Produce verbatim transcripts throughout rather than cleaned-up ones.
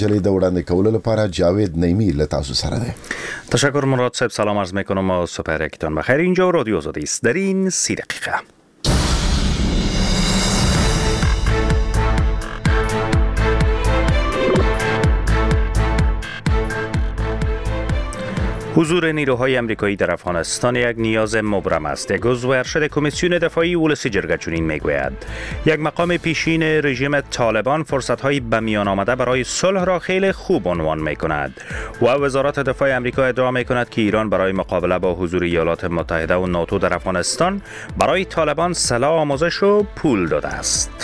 جلید وړاندې کولو لپاره جاوید نیمی له تاسو سره دی. تشکر مراد صاحب، سلام عرض میکنم و صبح یکتان بخیر. اینجا رادیو آزادی است. در این سی دقیقه حضور نیروهای امریکایی در افغانستان یک نیاز مبرم است. یک عضو ارشد کمیسیون دفاعی اولسی جرگه چنین میگوید. یک مقام پیشین رژیم طالبان فرصت‌های به میان آمده برای صلح را خیلی خوب عنوان می‌کند و وزارت دفاع آمریکا ادعا می‌کند که ایران برای مقابله با حضور ایالات متحده و ناتو در افغانستان برای طالبان سلاح آموزش و پول داده است.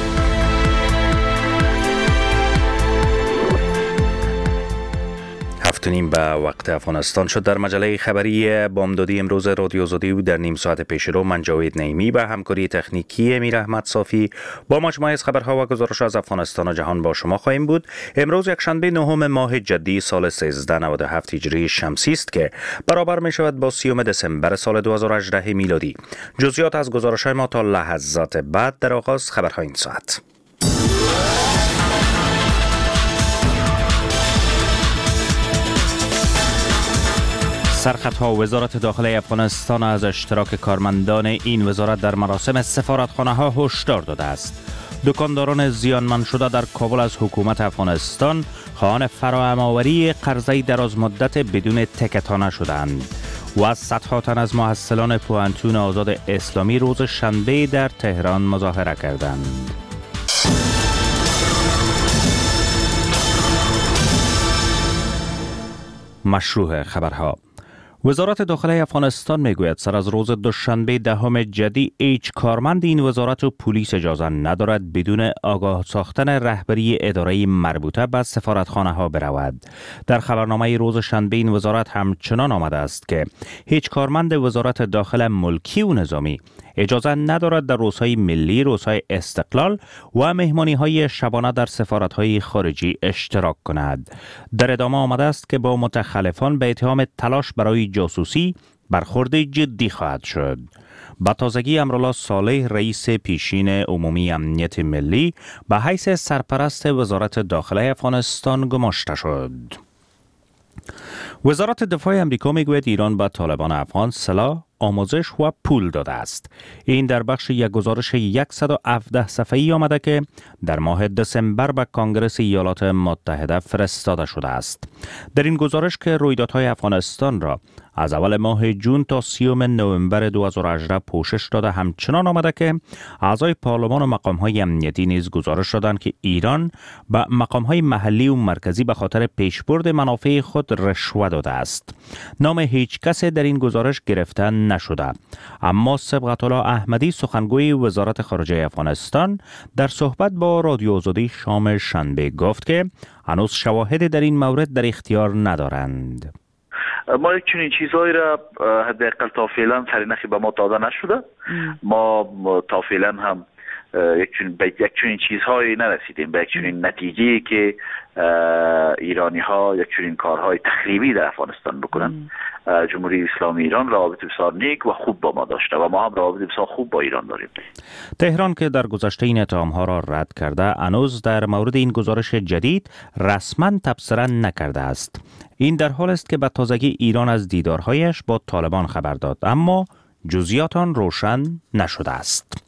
هفت نیم به وقت افغانستان شد. در مجله خبری بامدادی امروز رادیو آزادی و در نیم ساعت پیش رو من جاوید نیمی به همکاری تکنیکی امیر احمد صافی با مجموعه از خبرها و گزارش از افغانستان و جهان با شما خواهیم بود. امروز یک شنبه نهم ماه جدی سال سیزده نود و هفت هجری شمسی است که برابر می شود با سیوم دسامبر سال دو هزار و هجده میلادی. جزئیات از گزارش‌های ما تا لحظات بعد در آغاز خبرهای این ساعت. سرخطها وزارت داخله افغانستان از اشتراک کارمندان این وزارت در مراسم سفارتخانه‌ها هشدار داده است. دکانداران زیانمند شده در کابل از حکومت افغانستان خواهان فراهم‌آوری قرضه دراز مدت بدون تکتانه شدند و از صدها تن از محصلان پوهنتون آزاد اسلامی روز شنبه در تهران مظاهره کردند. مشروع خبرها. وزارت داخله افغانستان میگوید سر از روز دوشنبه دهم جدی هیچ کارمند این وزارت و پلیس اجازه ندارد بدون آگاه ساختن رهبری اداره مربوطه به سفارتخانه ها برود. در خبرنامه روز شنبه این وزارت همچنان آمده است که هیچ کارمند وزارت داخل ملکی و نظامی اجازه ندارد در روزهای ملی، روزهای استقلال و مهمانی‌های شبانه در سفارت‌های خارجی اشتراک کند. در ادامه آمده است که با متخلفان به اتهام تلاش برای جاسوسی برخورد جدی خواهد شد. با تازگی امرالله صالح رئیس پیشین عمومی امنیت ملی به حیث سرپرست وزارت داخله افغانستان گماشته شد. وزارت دفاع آمریکا میگوید ایران به طالبان افغان سلاح، آموزش و پول داده است. این در بخش یک گزارش صد و هفده صفحه‌ای آمده که در ماه دسامبر به کنگره ایالات متحده فرستاده شده است. در این گزارش که رویدادهای افغانستان را از اول ماه جون تا سیوم نوامبر دو هزار و هجده پوشش داده همچنان آمده که اعضای پارلمان و مقام‌های امنیتی نیز گزارش دادند که ایران به مقام‌های محلی و مرکزی به خاطر پیشبرد منافع خود رشوه داده است. نام هیچ کس در این گزارش گرفته نشده، اما صبغت الله احمدی سخنگوی وزارت خارجه افغانستان در صحبت با رادیو آزادی شام شنبه گفت که هنوز شواهد در این مورد در اختیار ندارند. ما یک چنین چیزهایی را حداقل تا فعلا سرنخی به ما داده نشده. ما تا فعلا هم یک چنین به یک چنین چیزهایی نرسیدیم، به یک چنین نتیجه‌ای که ایرانی ها یک چنین کارهای تخریبی در افغانستان بکنن. جمهوری اسلامی ایران روابط بسیار نیک و خوب با ما داشته و ما هم روابط بسیار خوب با ایران داریم. تهران که در گذشته این اتهام‌ها را رد کرده، هنوز در مورد این گزارش جدید رسما تبصره نکرده است. این در حال است که به تازگی ایران از دیدارهایش با طالبان خبر داد، اما جزئیات آن روشن نشده است.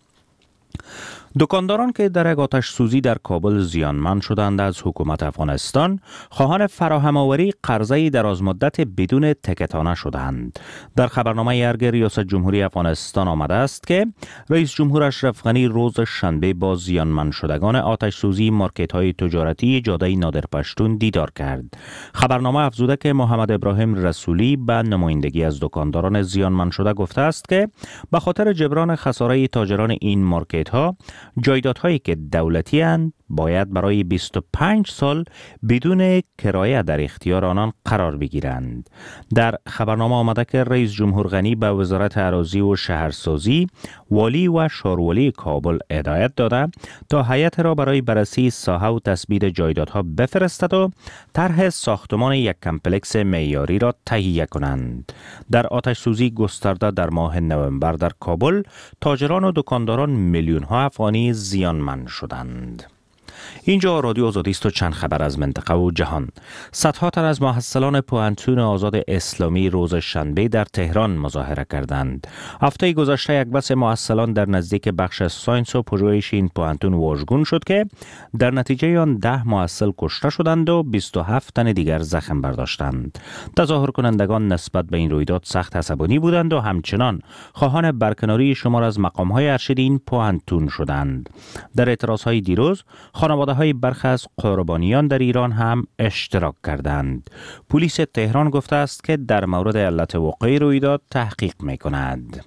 دکانداران که در یک آتش سوزی در کابل زیانمند شدند از حکومت افغانستان خواهان فراهم‌آوری قرضه دراز مدت بدون تکتانه شدند. در خبرنامه ارگ ریاست جمهوری افغانستان آمده است که رئیس جمهور اشرف غنی روز شنبه با زیانمند شدگان آتش سوزی مارکت‌های تجارتی جاده نادر پشتون دیدار کرد. خبرنامه افزوده که محمد ابراهیم رسولی به نمایندگی از دکانداران زیانمند شده گفته است که به خاطر جبران خساره تاجران این مارکت‌ها جایدادهایی که دولتی اند باید برای بیست و پنج سال بدون کرایه در اختیار آنان قرار بگیرند. در خبرنامه آمده که رئیس جمهور غنی به وزارت اراضی و شهرسازی، والی و شاروالی کابل هدایت داده تا هیئت را برای بررسی ساحه و تثبیت جایدادها بفرستد و طرح ساختمان یک کمپلکس معیاری را تهیه کنند. در آتش سوزی گسترده در ماه نوامبر در کابل، تاجران و دکانداران میلیون ها افغانی زیانمند شدند. اینجا رادیو آزادی است و چند خبر از منطقه و جهان. صدها تن از محصلان پوهنتون آزاد اسلامی روز شنبه در تهران مظاهره کردند. هفته گذشته یک بس محصلان در نزدیک بخش ساینس و پژوهش این پوهنتون واژگون شد که در نتیجه آن ده محصل کشته شدند و بیست و هفت تن دیگر زخم برداشتند. تظاهر کنندگان نسبت به این رویداد سخت عصبانی بودند و همچنان خواهان برکناری شمار از مقام‌های ارشد این پوهنتون شدند. در اعتراض‌های دیروز خانواده‌های برخی از قربانیان در ایران هم اشتراک کردند. پلیس تهران گفته است که در مورد علت وقوع رویداد تحقیق می‌کند.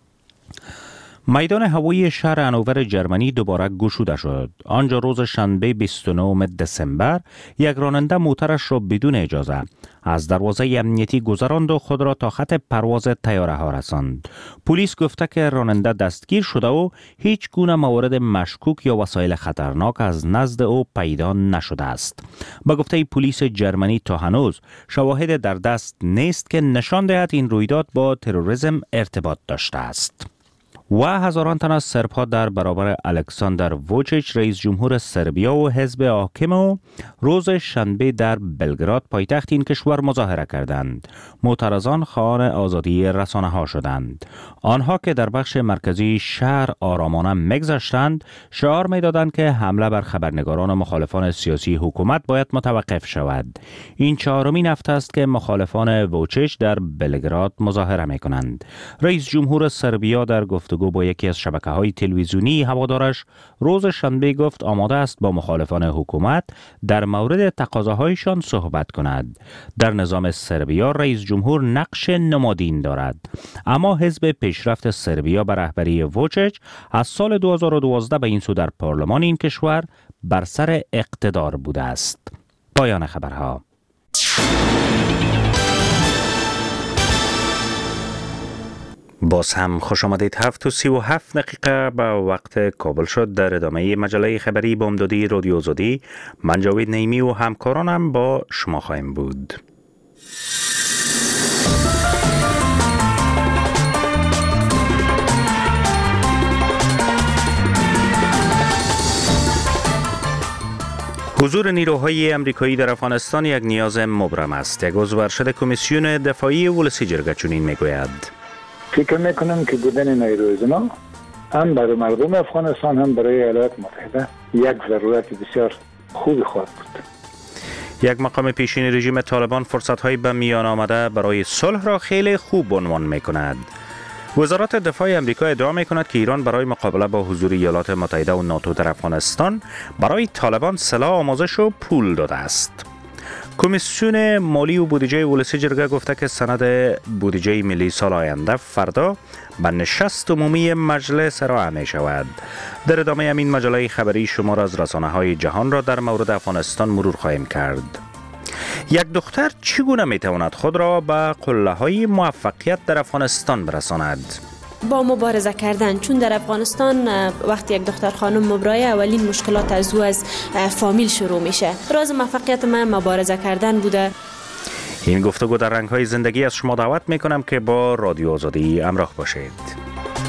میدان هوایی شهر هانوور جرمنی دوباره گشوده شد. آنجا روز شنبه بیست و نهم دسامبر یک راننده موترش را بدون اجازه از دروازه امنیتی گذراند و خود را تا خط پرواز طیاره ها رساند. پلیس گفته که راننده دستگیر شده و هیچ گونه موارد مشکوک یا وسایل خطرناک از نزد او پیدا نشده است. با گفته پلیس جرمنی تا هنوز شواهد در دست نیست که نشان دهد این رویداد با تروریسم ارتباط داشته است. و هزاران تن از سرب‌ها در برابر الکساندر ووچیچ رئیس جمهور سربیا و حزب حاکم و روز شنبه در بلگراد پایتخت این کشور مظاهره کردند. معترضان خواهان آزادی رسانه‌ها شدند. آنها که در بخش مرکزی شهر آرامانه می‌گذشتند شعار می‌دادند که حمله بر خبرنگاران و مخالفان سیاسی حکومت باید متوقف شود. این چهارمین هفته است که مخالفان ووچیچ در بلگراد مظاهره می‌کنند. رئیس جمهور سربیا در گفتگو با یکی از شبکه‌های تلویزیونی هوادارش روز شنبه گفت آماده است با مخالفان حکومت در مورد تقاضاهایشان صحبت کند. در نظام سربیا رئیس جمهور نقش نمادین دارد، اما حزب پیشرفت سربیا به رهبری ووچیچ از سال دو هزار و دوازده به این سو در پارلمان این کشور بر سر اقتدار بوده است. پایان خبرها. باز هم خوش آمدید. هفت و سی و هفت دقیقه به وقت کابل شد. در ادامه مجله خبری با امدادی رادیو آزادی من جاوید نعیمی و همکارانم با شما خواهیم بود. حضور نیروهای امریکایی در افغانستان یک نیاز مبرم است. یک عضو ارشد کمیسیون دفاعی ولسی جرگه چنین میگوید. فکر میکنم که بودن نیروی ما هم برای مردم افغانستان هم برای ایالات متحده یک ضرورت بسیار خوبی خواهد بود. یک مقام پیشین رژیم طالبان فرصت‌های به میان آمده برای صلح را خیلی خوب عنوان میکند. وزارت دفاع آمریکا ادعا میکند که ایران برای مقابله با حضور ایالات متحده و ناتو در افغانستان برای طالبان سلاح آموزش و پول داده است. کمیسیون مالی و بودجه ولسی جرگه گفته که سند بودجه ملی سال آینده فردا به نشست عمومی مجلس ارائه می شود. در ادامه همین مجله خبری شمار از رسانه‌های جهان را در مورد افغانستان مرور خواهیم کرد. یک دختر چگونه می تواند خود را به قله‌های موفقیت در افغانستان برساند؟ با مبارزه کردن، چون در افغانستان وقتی یک دختر خانم مبرای اولین مشکلات از او از فامیل شروع میشه. راز موفقیت من مبارزه کردن بوده. این گفتگو در رنگ‌های زندگی از شما دعوت میکنم که با رادیو آزادی همراه باشید.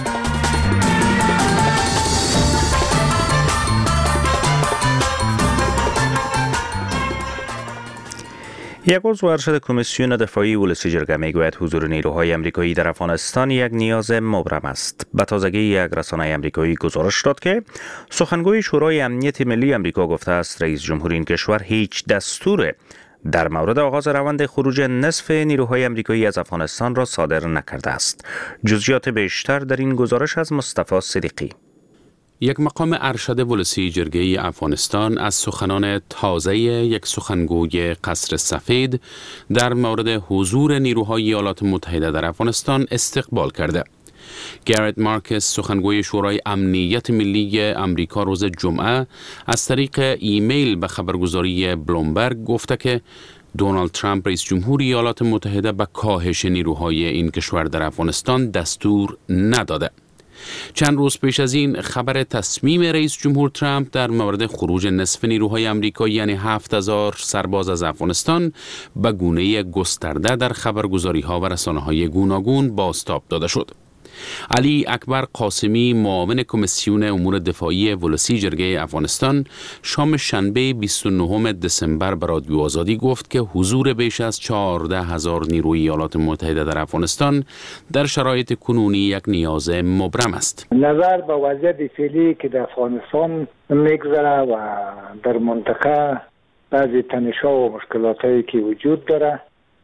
یک عضو ارشد کمیسیون دفاعی ولسی جرگه میگوید حضور نیروهای امریکایی در افغانستان یک نیاز مبرم است. به تازگی یک رسانه امریکایی گزارش داد که سخنگوی شورای امنیت ملی امریکا گفته است رئیس جمهور این کشور هیچ دستور در مورد آغاز روند خروج نصف نیروهای امریکایی از افغانستان را صادر نکرده است. جزئیات بیشتر در این گزارش از مصطفی صدیقی. یک مقام ارشد ولسی جرگه افغانستان از سخنان تازه یک سخنگوی قصر سفید در مورد حضور نیروهای ایالات متحده در افغانستان استقبال کرده. گرت مارکس سخنگوی شورای امنیت ملی امریکا روز جمعه از طریق ایمیل به خبرگزاری بلومبرگ گفته که دونالد ترامپ رئیس جمهور ایالات متحده به کاهش نیروهای این کشور در افغانستان دستور نداده. چند روز پیش از این خبر تصمیم رئیس جمهور ترامپ در مورد خروج نصف نیروهای امریکایی یعنی هفت هزار سرباز از افغانستان به گونه گسترده در خبرگزاری‌ها و رسانه‌های گوناگون بازتاب داده شد. علی اکبر قاسمی معاون کمیسیون امور دفاعی ولسی جرگه افغانستان شام شنبه بیست و نهم دسامبر به رادیو آزادی گفت که حضور بیش از چهارده هزار نیروی ایالات متحده در افغانستان در شرایط کنونی یک نیاز مبرم است. نظر به وضعیت فعلی که در افغانستان میگذره و در منطقه بعضی تنش‌ها و مشکلاتی که وجود داره،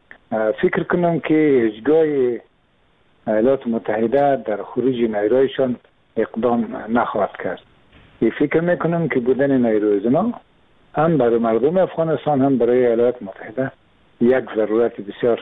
فکر کنم که هیچگاه ایالات متحده در خروج نیرویشان اقدام نخواهد کرد. این فکر میکنم که بودن نیروی زنا هم برای مردم افغانستان هم برای ایالات متحده یک ضرورت بسیار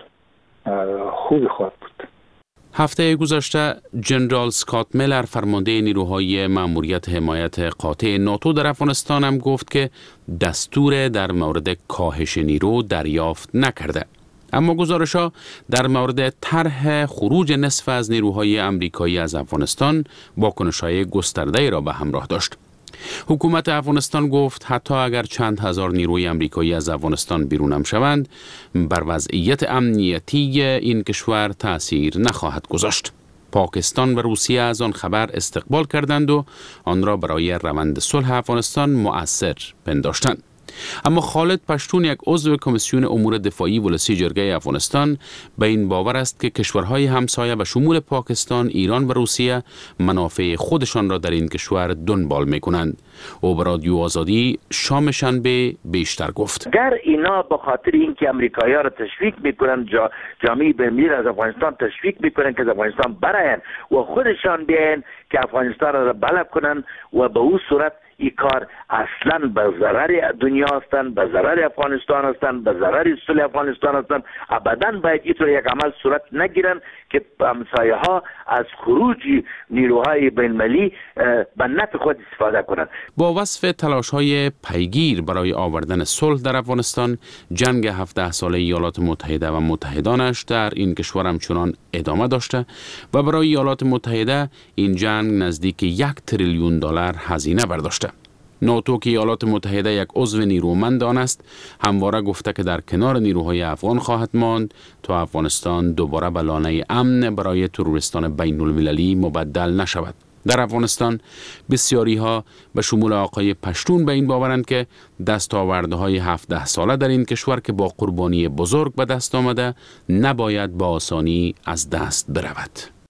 خوبی خواهد بود. هفته گذشته جنرال اسکات میلر فرمانده نیروهای مأموریت حمایت قاطع ناتو در افغانستان هم گفت که دستور در مورد کاهش نیرو دریافت نکرده. اما گزارش‌ها در مورد طرح خروج نصف از نیروهای امریکایی از افغانستان واکنش‌های گسترده‌ای را به همراه داشت. حکومت افغانستان گفت حتی اگر چند هزار نیروی امریکایی از افغانستان بیرون هم شوند، بر وضعیت امنیتی این کشور تأثیر نخواهد گذاشت. پاکستان و روسیه از آن خبر استقبال کردند و آن را برای روند صلح افغانستان مؤثر پنداشتند. اما خالد پشتون، یک عضو کمیسیون امور دفاعی ولسی جرگه افغانستان، به این باور است که کشورهای همسایه به شمول پاکستان، ایران و روسیه منافع خودشان را در این کشور دنبال می‌کنند. او به رادیو آزادی شام شنبه بیشتر گفت: اگر اینا به خاطر اینکه امریکایی‌ها را تشویق می‌کنند، جا جامعه بین‌المللی از افغانستان تشویق می‌کنند که از افغانستان براین و خودشان بیاین که افغانستان را بلب کنند و به اون صورت این کار اصلا به ضرر دنیا هستند، به ضرر افغانستان هستند، به ضرر صلح افغانستان هستند. ابدا باید اینطور یک عمل صورت نگیرند که همسایه ها از خروج نیروهای بین‌المللی به نفع خود استفاده کنند. با وصف تلاش‌های پیگیر برای آوردن صلح در افغانستان، جنگ هفده ساله ایالات متحده و متحدانش در این کشور همچنان ادامه داشته و برای ایالات متحده این جنگ نزدیک یک تریلیون دلار هزینه برداشته. ناتو که ایالات متحده یک عضو نیرومند آن است، همواره گفته که در کنار نیروهای افغان خواهد ماند تا افغانستان دوباره به لانه امن برای تروریستان بین المللی مبدل نشود. در افغانستان بسیاری ها به شمول آقای پشتون به این باورند که دستاوردهای هفده ساله در این کشور که با قربانی بزرگ به دست آمده نباید با آسانی از دست برود.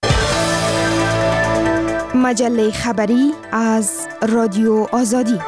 مجله خبری از رادیو آزادی.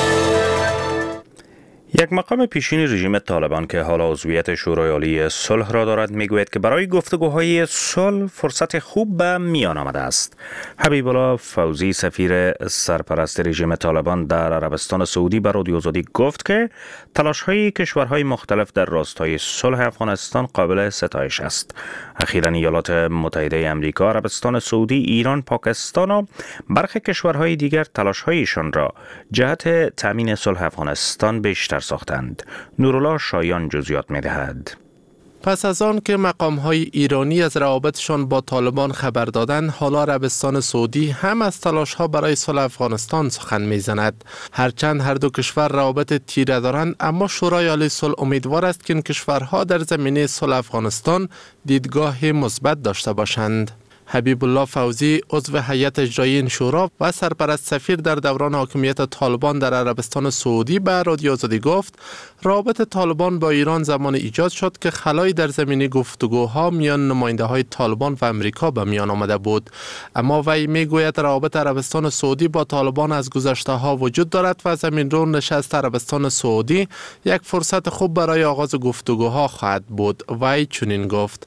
یک مقام پیشین رژیم طالبان که حالا عضویت شورای عالی صلح را دارد میگوید که برای گفتگوهای صلح فرصت خوب به میان آمده است. حبیب الله فوزی، سفیر سرپرست رژیم طالبان در عربستان سعودی، به رادیو آزادی گفت که تلاش‌های کشورهای مختلف در راستای صلح افغانستان قابل ستایش است. اخیراً ایالات متحده آمریکا، عربستان سعودی، ایران، پاکستان و برخی کشورهای دیگر تلاش‌هایشان را جهت تامین صلح افغانستان بیشتر ساختند. نورالله شایان جزئیات می‌دهد. پس از آن که مقام‌های ایرانی از روابطشان با طالبان خبر دادند، حالا عربستان سعودی هم از تلاش‌ها برای صلح افغانستان سخن می‌زند. هرچند هر دو کشور روابط تیره دارند، اما شورای عالی صلح امیدوار است که این کشورها در زمینه صلح افغانستان دیدگاه مثبت داشته باشند. حبیب الله فوزی، عضو هیئت اجرایی این شورا و سرپرست سفیر در دوران حاکمیت طالبان در عربستان سعودی، به رادیو آزادی گفت رابط طالبان با ایران زمان ایجاد شد که خلایی در زمینه گفتگوها میان نماینده های طالبان و امریکا به میان آمده بود. اما وی میگوید روابط عربستان سعودی با طالبان از گذشته ها وجود دارد و زمین رو نشست عربستان سعودی یک فرصت خوب برای آغاز گفتگوها خواهد بود. وی چنین گفت: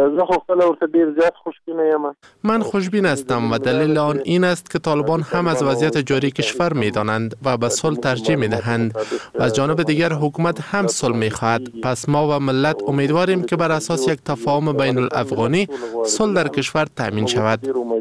من خوشبین هستم و دلیل آن این است که طالبان هم از وضعیت جاری کشور می دانند و به صلح ترجیح می دهند و از جانب دیگر حکومت هم صلح می خواهد. پس ما و ملت امیدواریم که بر اساس یک تفاهم بین الافغانی صلح در کشور تامین شود.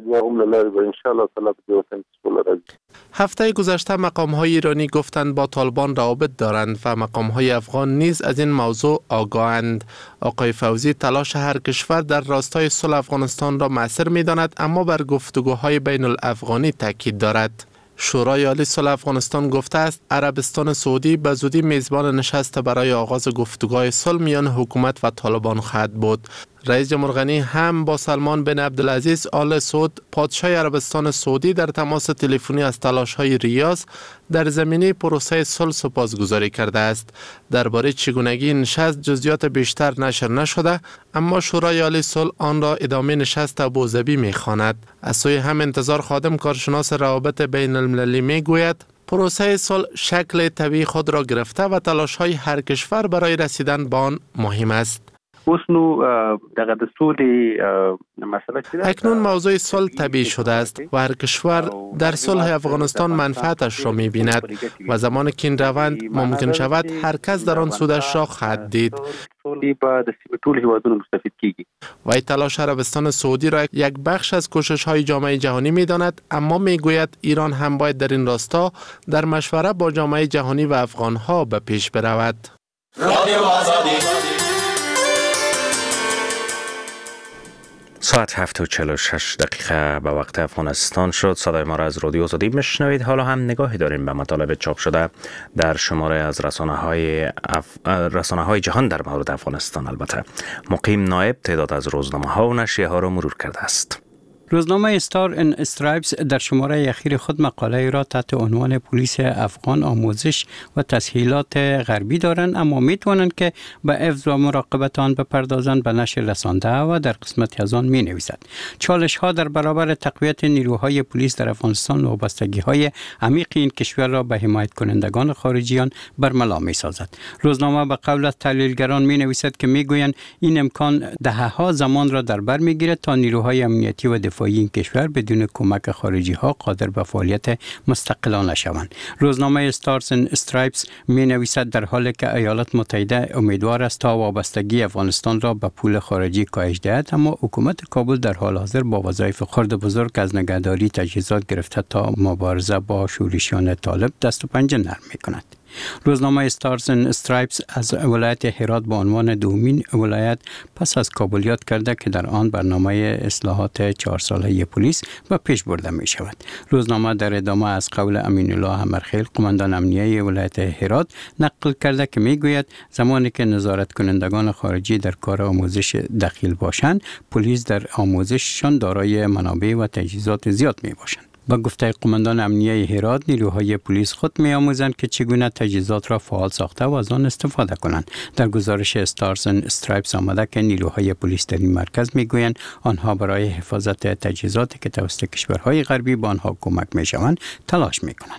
هفته گذشته مقام‌های ایرانی گفتند با طالبان روابط دارند و مقام‌های افغان نیز از این موضوع آگاهند. آقای فوزی تلاش هر کشور در راستای صلح افغانستان را مؤثر می‌داند، اما بر گفتگوهای بین الافغانی تاکید دارد. شورای عالی صلح افغانستان گفته است عربستان سعودی به زودی میزبان نشست برای آغاز گفتگوهای صلح میان حکومت و طالبان خواهد بود. رئیس جمهور غنی هم با سلمان بن عبدالعزیز آل سعود پادشاه عربستان سعودی در تماس تلفنی از تلاش‌های ریاض در زمینه پروسه صلح سپاسگزاری کرده است. درباره چگونگی نشست جزئیات بیشتر نشر نشده، اما شورای عالی صلح آن را ادامه نشست ابوظبی می‌خواند. از سوی هم انتظار خادم کارشناس روابط بین المللی می‌گوید پروسه صلح شکل طبیعی خود را گرفته و تلاش‌های هر کشور برای رسیدن به آن مهم است. اکنون موضوع صلح طبیعی شده است و هر کشور در صلح افغانستان منفعتش را می بیند و زمان که این روند ممکن شود هر کس در آن سودش را خواهد دید. و این تلاش عربستان سعودی را یک بخش از کوشش های جامعه جهانی می داند، اما می گوید ایران هم باید در این راستا در مشوره با جامعه جهانی و افغان ها به پیش برود. ساعت هفت و چهل و شش دقیقه به وقت افغانستان شد. صدای ما را از رادیو آزادی میشنوید. حالا هم نگاهی داریم به مطالب چاپ شده در شماره از رسانه های, اف... رسانه های جهان در مورد افغانستان. البته مقیم نایب تعداد از روزنامه ها و نشریه ها را مرور کرده است. روزنامه استار ان استرایپس در شماره اخیر خود مقاله را تحت عنوان پلیس افغان آموزش و تسهیلات غربی دارند، اما می توانند که به حفظ و مراقبت آن بپردازند، به نشر رسانده و در قسمتی از آن می نویسد. چالش ها در برابر تقویت نیروهای پلیس در افغانستان وابستگی های عمیق این کشور را به حمایت کنندگان خارجیان برملا می سازد. روزنامه به قول از تحلیلگران می نویسد که می گویند این امکان دهها زمان را در بر می گیرد تا نیروهای امنیتی و دفاعی این کشور بدون کمک خارجی ها قادر به فعالیت مستقلانه شوند. روزنامه استارز اند استرایپس می نویسد در حالی که ایالات متحده امیدوار است تا وابستگی افغانستان را به پول خارجی کاهش دهد، اما حکومت کابل در حال حاضر با وظایف خرد بزرگ از نگهداری تجهیزات گرفته تا مبارزه با شورشیان طالب دست و پنجه نرم می کند. روزنامه استارز اند استرایپس از ولایت هرات به عنوان دومین ولایت پس از کابل یاد کرده که در آن برنامه اصلاحات چهار ساله پلیس به پیش برده می شود. روزنامه در ادامه از قول امین الله همرخیل قماندان امنیه ولایت هرات نقل کرده که می گوید زمانی که نظارت کنندگان خارجی در کار آموزش دخیل باشند، پلیس در آموزششان دارای منابع و تجهیزات زیاد می باشند. با گفته قماندان امنیه هرات، نیروهای پلیس خود می‌آموزند که چگونه تجهیزات را فعال ساخته و از آن استفاده کنند. در گزارش استارز اند استرایپس آمده که نیروهای پلیس در این مرکز می‌گویند آنها برای حفاظت تجهیزاتی که توسط کشورهای غربی به آنها کمک می‌شوند تلاش می‌کنند.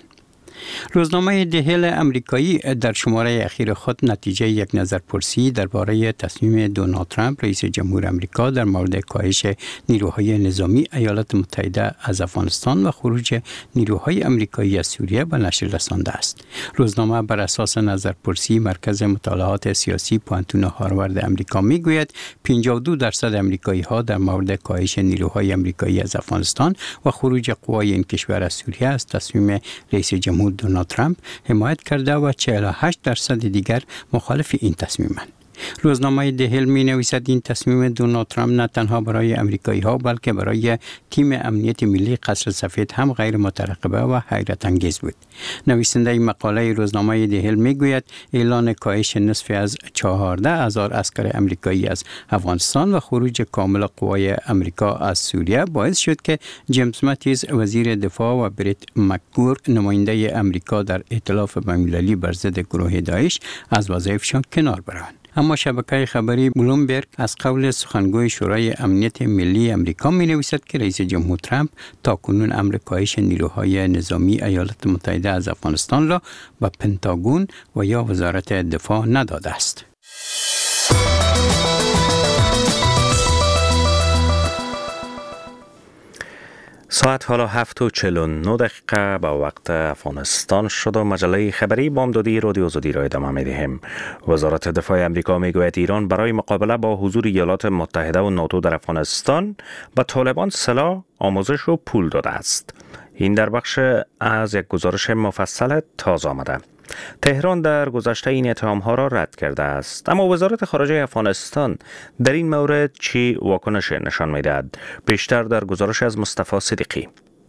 روزنامه دهل امریکایی در شماره اخیر خود نتیجه یک نظرپرسی درباره تصمیم دونالد ترامپ رئیس جمهور آمریکا در مورد کاهش نیروهای نظامی ایالات متحده از افغانستان و خروج نیروهای آمریکایی از سوریه به نشر رسانده است. روزنامه بر اساس نظرپرسی مرکز مطالعات سیاسی پوانتون هاروارد آمریکا میگوید پنجاه و دو درصد آمریکایی‌ها در مورد کاهش نیروهای آمریکایی از افغانستان و خروج قوای این کشور از سوریه از تصمیم رئیس جمهور دونالد ترامپ حمایت کرده و چهل و هشت درصد دیگر مخالف این تصمیمند. روزنامه دهل می نویسد این تصمیم دونالد ترامپ نه تنها برای امریکایی ها بلکه برای تیم امنیت ملی قصر سفید هم غیر مترقبه و حیرت انگیز بود. نویسنده مقاله روزنامه دهل می گوید اعلان کاهش نصف از چهارده هزار عسکر امریکایی از افغانستان و خروج کامل قوای امریکا از سوریه باعث شد که جیمز ماتیز وزیر دفاع و بریت مکگور نماینده امریکا در ائتلاف بین‌المللی بر ضد گروه داعش از وظایفشان کنار بروند. اما شبکه خبری بلومبرگ از قول سخنگوی شورای امنیت ملی امریکا می نویسد که رئیس جمهور ترامپ تاکنون امر کاهش نیروهای نظامی ایالات متحده از افغانستان را به پنتاگون و یا وزارت دفاع نداده است. ساعت حالا هفت و چهل و نه دقیقه با وقت افغانستان شد و مجله خبری بامدادی رادیو آزادی را ادامه می‌دهیم. وزارت دفاع آمریکا میگوید ایران برای مقابله با حضور ایالات متحده و ناتو در افغانستان به طالبان سلاح، آموزش و پول داده است. این در بخش از یک گزارش مفصل تازه آمده. تهران در گذشته این اتهام‌ها را رد کرده است، اما وزارت خارجه افغانستان در این مورد چی واکنش نشان می‌دهد؟ بیشتر در گزارش از مصطفی صدیقی.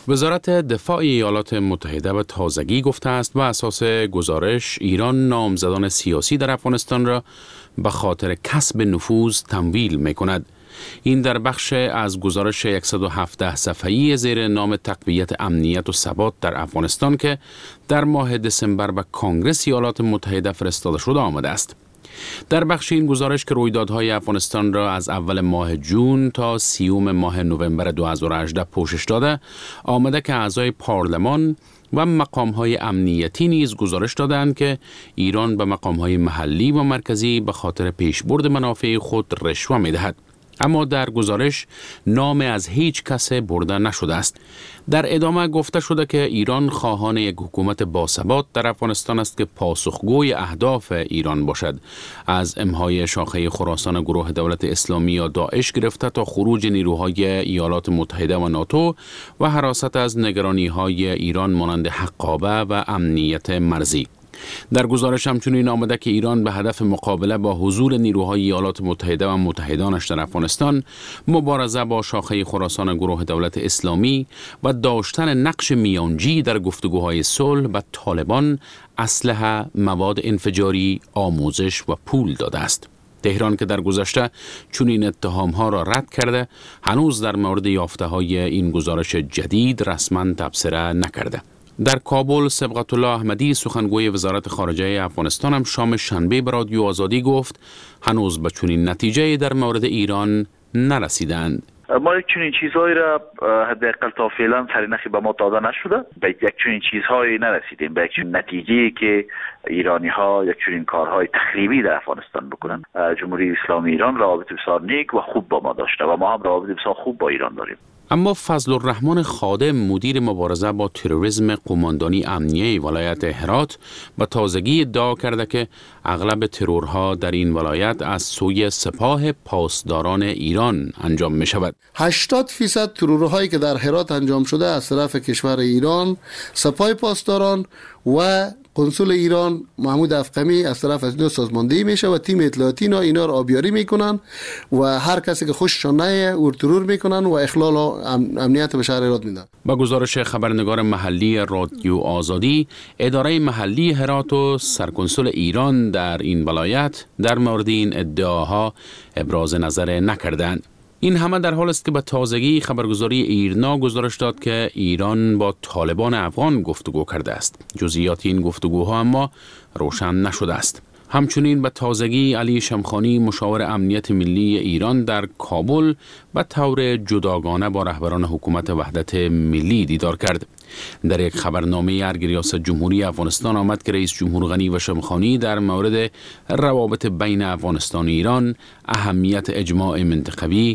وزارت دفاع ایالات متحده به تازگی گفته است بر اساس گزارش ایران نامزدان سیاسی در افغانستان را به خاطر کسب نفوذ تمویل می‌کند. این در بخش از گزارش صد و هفده صفحه‌ای زیر نام تقویت امنیت و ثبات در افغانستان که در ماه دسامبر به کنگره ایالات متحده فرستاده شده آمده است. در بخش این گزارش که رویدادهای افغانستان را از اول ماه جون تا سیوم ماه نوامبر دو هزار و هجده پوشش داده، آمده که اعضای پارلمان و مقام‌های امنیتی نیز گزارش دادند که ایران به مقام‌های محلی و مرکزی به خاطر پیشبرد منافع خود رشوه می‌دهد. اما در گزارش نام از هیچ کس برده نشده است. در ادامه گفته شده که ایران خواهان یک حکومت باثبات در افغانستان است که پاسخگوی اهداف ایران باشد، از امهای شاخه خراسان گروه دولت اسلامی یا داعش گرفته تا خروج نیروهای ایالات متحده و ناتو و حراست از نگرانی‌های ایران مانند حقابه و امنیت مرزی. در گزارش همچنین آمده که ایران به هدف مقابله با حضور نیروهای ایالات متحده و متحدانش در افغانستان، مبارزه با شاخه خراسان گروه دولت اسلامی و داشتن نقش میانجی در گفتگوهای صلح با طالبان، اسلحه، مواد انفجاری، آموزش و پول داده است. تهران که در گذشته چنین اتهام‌ها را رد کرده، هنوز در مورد یافته‌های این گزارش جدید رسما تبصره نکرده. در کابل صبغت الله احمدی سخنگوی وزارت خارجه افغانستان هم شام شنبه به رادیو آزادی گفت هنوز به چنین نتیجه در مورد ایران نرسیدند. ما یک چنین چیزهایی را حداقل تا فعلا سرنخی به ما داده نشده، به یک چنین چیزهایی نرسیدیم، به یک چنین نتیجه‌ای که ایرانی ها یک چنین کارهای تخریبی در افغانستان بکنن. جمهوری اسلامی ایران روابط بسیار نیک و خوب با ما داشته و ما هم روابط بسیار خوب با ایران داریم. اما فضل الرحمن خادم مدیر مبارزه با تروریسم قماندانی امنیه ولایت هرات به تازگی ادعا کرده که اغلب ترورها در این ولایت از سوی سپاه پاسداران ایران انجام می شود. هشتاد فیصد ترورهایی که در هرات انجام شده از طرف کشور ایران، سپاه پاسداران و قنصل ایران محمود افخمی از طرف از اینا سازماندهی میشه و تیم اطلاعاتی اینا اینا رو آبیاری میکنن و هر کسی که خوششان نیه او ترور میکنن و اخلال امنیت به شهر هرات میدن. با گزارش خبرنگار محلی رادیو آزادی، اداره محلی هرات و سرکنسول ایران در این ولایت در مورد این ادعاها ابراز نظر نکردند. این همه در حال است که به تازگی خبرگزاری ایرنا گزارش داد که ایران با طالبان افغان گفتگو کرده است. جزئیات این گفتگوها اما روشن نشده است. همچنین به تازگی علی شمخانی مشاور امنیت ملی ایران در کابل به طور جداگانه با رهبران حکومت وحدت ملی دیدار کرد. در یک خبرنامه ارگ ریاست جمهوری افغانستان آمد که رئیس جمهور غنی و شمخانی در مورد روابط بین افغانستان و ایران، اهمیت اجماع منطقوی،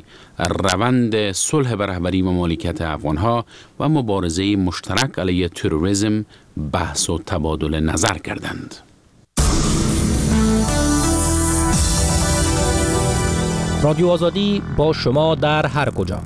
روند صلح به رهبری مملکت افغانها و مبارزه مشترک علیه تروریسم بحث و تبادل نظر کردند. رادیو آزادی با شما در هر کجا.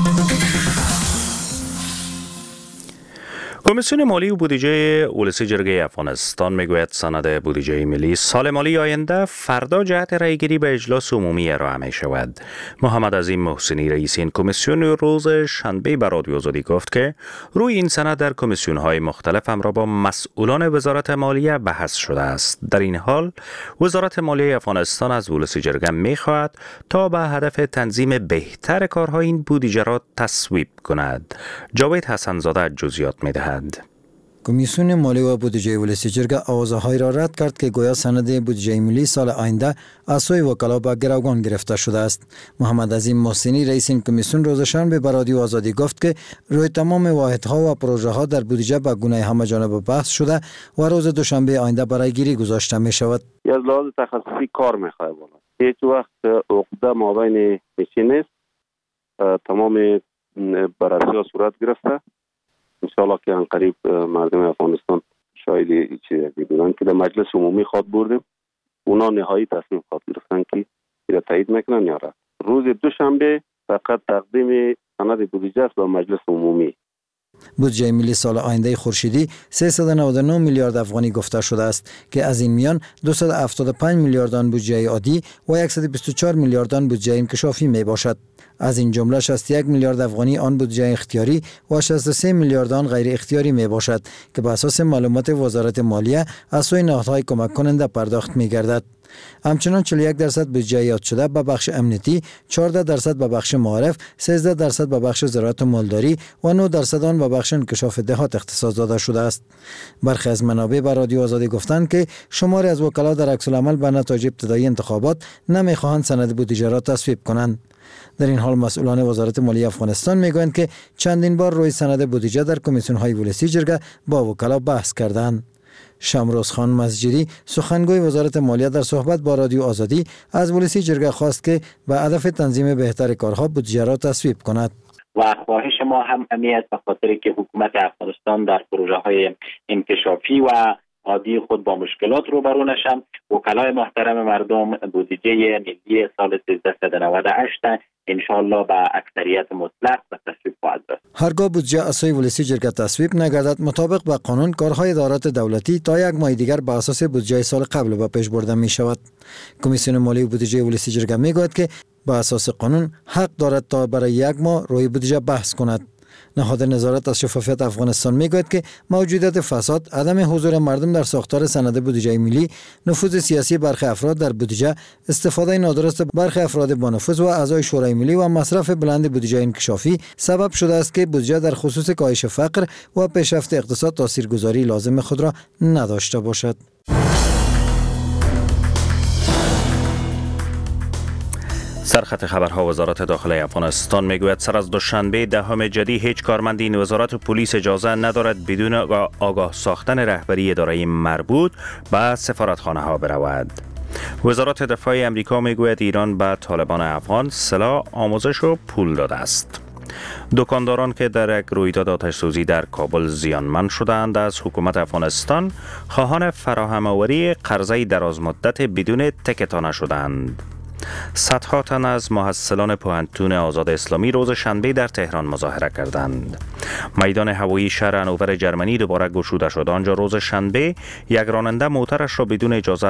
کمیسیون مالی و بودجه ولسی جرگه افغانستان میگوید سند بودجه ملی سال مالی آینده فردا جهت رایگیری به اجلاس عمومی ارائه می شود. محمد عظیم محسنی رئیس این کمیسیون روز شنبه به رادیو آزادی گفت که روی این سند در کمیسیون های مختلف همراه با مسئولان وزارت مالیه بحث شده است. در این حال وزارت مالیه افغانستان از ولسی جرگه می خواهد تا به هدف تنظیم بهتر کارهای این بودجه را تصویب کند. جاوید حسن زاده جزئیات می دهد. کمیسیون مالی و بودجه ولسی جرگه آوازه‌های را رد کرد که گویا سند بودجه ملی سال آینده از سوی وکلا به گروگان گرفته شده است. محمد عظیم محسنی رئیس این کمیسیون روز شنبه به رادیو آزادی گفت که روی تمام واحدها و پروژه ها در بودجه به گونه همه جانبه بحث شده و روز دوشنبه آینده برای گیری گذاشته می شود. از لحاظ تخصصی کار می خواهد بود. هیچ وقت عقده مابین میشی نیست. تمام بررسی ها صورت گرفته. انشاءالله که ان قریب مردم افغانستان شاید چیزی ببینن که در مجلس عمومی خواد بردیم، اونا نهایی تصمیم خواد گرفتن که را تایید میکنن یا رد. روز دوشنبه فقط تقدیم سند بودجه است به مجلس عمومی. بودجه ملی سال آینده خورشیدی سیصد و نود و نه میلیارد افغانی گفته شده است که از این میان دویست و هفتاد و پنج میلیارد آن بودجه عادی و صد و بیست و چهار میلیارد آن بودجه انکشافی می باشد. از این جمله شصت و یک میلیارد افغانی آن بودجه اختیاری و شصت و سه میلیارد آن غیر اختیاری می باشد که بر اساس معلومات وزارت مالیه از سوی نهادهای کمک کننده پرداخت می گردد. همچنان چهل و یک درصد بودجه یاد شده به بخش امنیتی، چهارده درصد به بخش معارف، سیزده درصد به بخش زراعت و مالداری و نه درصد آن به بخش انکشاف دهات اختصاص داده شده است. برخی از منابع به رادیو آزادی گفتند که شماری از وکلا در عکس العمل به نتایج ابتدایی انتخابات نمیخواهند سند بودجه را تصویب کنند. در این حال مسئولان وزارت مالیه افغانستان میگویند که چندین بار روی سند بودجه در کمیسیون های ولسی جرگه با وکلا بحث کردند. شمروز خان مسجدی سخنگوی وزارت مالیه در صحبت با رادیو آزادی از ولسی جرگه خواست که به هدف تنظیم بهتر کارها بودجه را تصویب کند. و خواهش ما هم امیت به خاطر که حکومت افغانستان در پروژه های انکشافی و عادی خود با مشکلات روبرو نشم. وکلای محترم مردم بودجه ملی سال سیزده و نود و هشت انشالله به اکثریت مطلق و تصویب خواهد رسید. هرگاه بودجه از سوی ولسی جرگه تصویب نگردد مطابق با قانون کارهای ادارات دولتی تا یک ماه دیگر به اساس بودجه سال قبل به پیش برده می شود. کمیسیون مالی بودجه ولسی جرگه می گوید که به اساس قانون حق دارد تا برای یک ماه روی بودجه بحث کند. نهاد نظارت از شفافیت افغانستان میگوید که موجودیت فساد، عدم حضور مردم در ساختار سند بودجه ملی، نفوذ سیاسی برخی افراد در بودجه، استفاده نادرست برخی افراد با نفوذ و اعضای شورای ملی و مصرف بلند بودجه انکشافی سبب شده است که بودجه در خصوص کاهش فقر و پیشرفت اقتصاد تاثیرگذاری لازم خود را نداشته باشد. سرخط خبرها وزارت داخلی افغانستان میگوید سر از دوشنبه دهم جدی هیچ کارمند این وزارت پلیس اجازه ندارد بدون آگاه ساختن رهبری اداره مربوط به سفارتخانه ها برود. وزارت دفاع امریکا میگوید ایران به طالبان افغان سلاح، آموزش و پول داده است. دکانداران که در یک رویداد آتش‌سوزی در کابل زیانمند شدند از حکومت افغانستان خواهان فراهم آوری قرضه دراز مدت بدون تکتانه شدند. صدها تن از محصلان پوهنتون آزاد اسلامی روز شنبه در تهران مظاهره کردند. میدان هوایی شهر هانوور جرمنی دوباره گشوده شد. آنجا روز شنبه یک راننده موترش را بدون اجازه